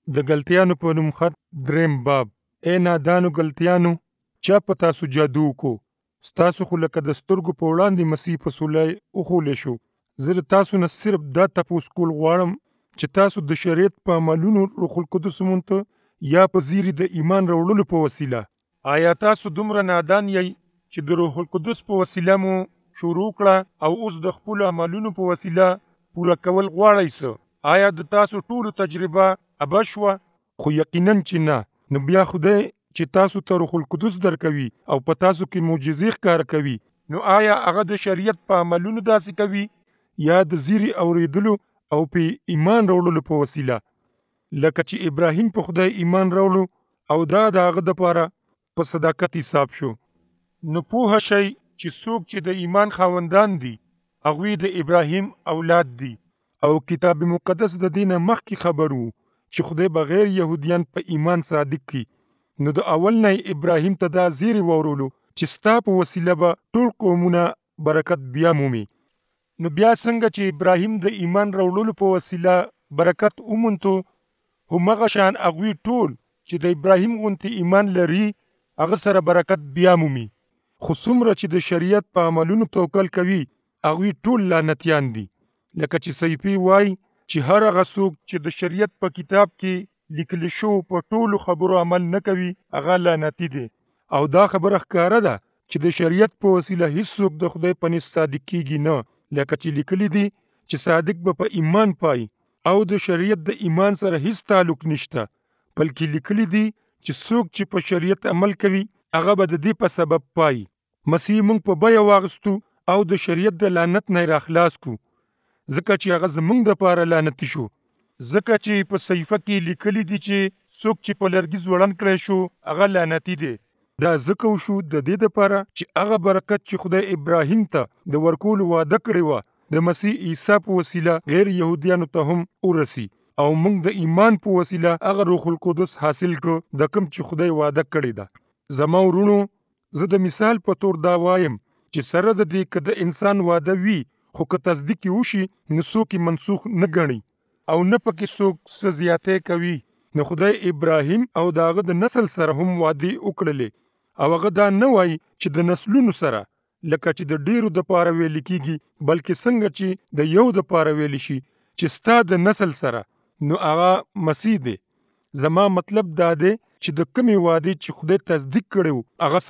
د ګلتیانو په نوم خط دریم باب. ای نادانو ګلتیانو، چا په تاسو جادو وکړو؟ ستاسو خو لکه د سترګو په وړاندې مسیح په سولی وښولی شو. زه د تاسو نه صرف دا تپوس کول غواړم چې تاسو د شریعت په عملونو روح القدس ومونته یا په زیري د ایمان راوړلو په وسیله. آیا تاسو دومره نادان یئ چې د روح القدس په وسیله مو شروع کړه او اوس د خپلو عملونو په وسیله پوره کول غواړئ څه؟ آیا د تاسو ټولو تجربه ابه شوه؟ خو یقینا چې نه. نو بیا خدای چې تاسو ته روح القدس درکوي او په تاسو کې معجزې ښکاره کوي، نو آیا هغه د شریعت په عملونو داسې کوي یا د زیري اورېدلو او په ایمان راوړلو په وسیله؟ لکه چې ابراهیم په خدای ایمان راوړلو او دا د هغه دپاره په صداقت حساب شو. نو پوه شئ چې څوک چې د ایمان خاوندان دي هغوی د ابراهیم اولاد دي. او کتاب مقدس د دې نه مخکې خبر وو چې خدای بغیر یهودیان په ایمان صادق کی. نو د اول نه ابراهیم ته دا زیری وورولو چې ستا په وسیله به ټول قومونه برکت بیا مومي. نو بیا څنګه چې ابراهیم د ایمان راوړلو په وسیله برکت ومونتو، همغه شان هغوی ټول چې د ابراهیم غوندې ایمان لري هغه سره برکت بیا مومي. خو څومره چې د شریعت په عملونو توکل کوي هغوی ټول لعنتیان دي. لکه چې صیفي وایي چې هر هغه څوک چې د شریعت په کتاب کې لیکل شو په ټولو خبرو عمل نه کوي هغه لعنتي دی. او دا خبره ښکاره ده چې د شریعت په وسیله هیڅوک د خدای په نزد صادق کیږي نه، لکه چې لیکلي دي چې صادق به په ایمان پای. او د شریعت د ایمان سره هیڅ تعلق نشته، بلکې لیکلي دي چې څوک چې په شریعت عمل کوي هغه به د دې په سبب پای. مسیح موږ په بیه واغستو او د شریعت د لعنت نه راخلاص کو، ځکه چې هغه زموږ دپاره لعنتي شو. ځکه چې په صحیفه کې لیکلي دي چې څوک چې په لرګي ځوړند کړی شو هغه لعنتي دی. دا ځکه وشو د دې دپاره چې هغه برکت چې خدای ابراهیم ته د ورکولو وعده کړې وه د مسیح عیسی په وسیله غیر یهودیانو ته هم ورسي. او موږ د ایمان په وسیله هغه روح القدس حاصل کړو د کوم چې خدای وعده کړې ده. زما ورونو، زه د مثال په تور دا وایم چې سره د دې که د انسان وعده وي خو که تصدیق وشي نو څوک یې منسوخ نه ګڼي او نه پکې څوک څه زیاتی کوي. نو خدای ابراهیم او د هغه د نسل سره هم وعدې وکړلې، او هغه دا نه وایي چې د نسلونو سره لکه چې د ډیرو دپاره ویل کیږي، بلکې څنګه چې د یو دپاره ویل شي چې ستا د نسل سره، نو هغه مسیح دی. زما مطلب دا دی چې د کومې وعدې چې خدای تصدیق کړی هغه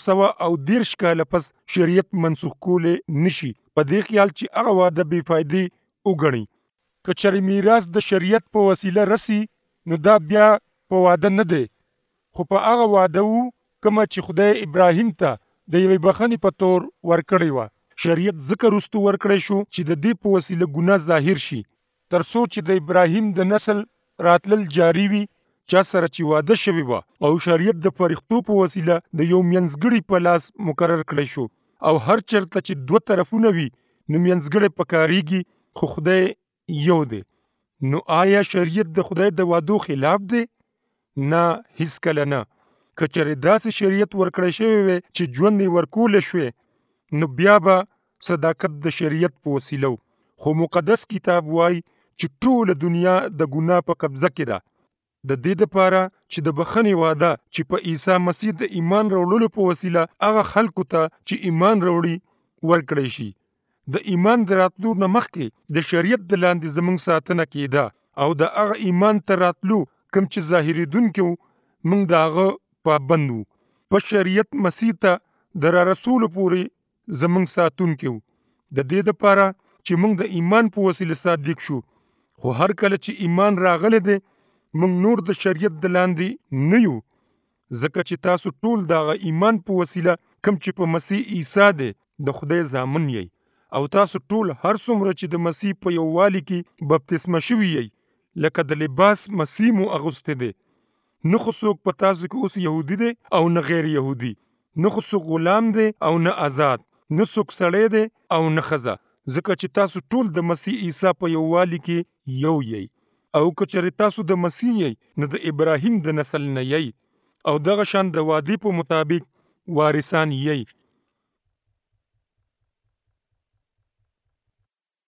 430 کاله پس شریعت منسوخ کولی نشي، په دې خیال چې هغه وعده بې فایدې وګڼي. که چېرې میراث د شریعت په وسیله رسي نو دا بیا په وعده نه دی، خو په هغه وعده وو کومه چې خدای ابراهیم ته د یوې بخښنې په تور ورکړې وه. شریعت ځکه وروستو ورکړی شو چې د دې په وسیله ګناه ظاهر شي، تر څو چې د ابراهیم د نسل راتلل جاري وي چا سره چې واده شوی وه. او شریعت د فرښتو په وسیله د یو منځګړي په لاس مقرر کړی شو. او هر چېرته چې دوه طرفونه وي نو منځګړی پکارېږي، خو خدای یو دی. نو آیا شریعت د خدای د وعدو خلاف دی؟ نه، هیڅکله نه. که چېرې داسې شریعت ورکړی شوی وی چې ژوند یې ورکولی شوی نو بیا به صداقت د شریعت په وسیله و. خو مقدس کتاب وایي چې ټوله دنیا د ګناه په قبضه کې ده. د دې دپاره چې د بخښنې وعده چې په عیسی مسیح د ایمان راوړلو په وسیله هغه خلکو ته چې ایمان راوړي ورکړی شي. د ایمان د راتلو نه مخکې د شریعت د لاندې زموږ ساتنه کېده، او د هغه ایمان ته راتلو کوم چې ظاهرېدونکی و موږ د هغه پابند وو. په شریعت مسیح ته د رارسولو پورې زموږ ساتونکی و، د دې دپاره چې موږ د ایمان په وسیله صادق شو. خو هر کله چې ایمان راغلی دی موږ نور د شریعت د لاندې نه یو، ځکه چې تاسو ټول د هغه ایمان په وسیله کوم چې په مسیح عیسی دی د خدای زامن یئ. او تاسو ټول هر څومره چې د مسیح په یووالي کې بپتسمه شوي یئ لکه د لباس مسیح مو اغوستی دی. نه خو څوک په تاسو کې اوس یهودي دی او نه غیر یهودي، نه خو څوک غلام دی او نه آزاد، نه څوک سړی دی او نه ښځه، ځکه چې تاسو ټول د مسیح عیسی په یووالي کې یو یئ. او که چېرې تاسو د مسیح یئ نو د ابراهیم د نسل نه یئ او دغه شان د وعدې په مطابق وارثان یئ.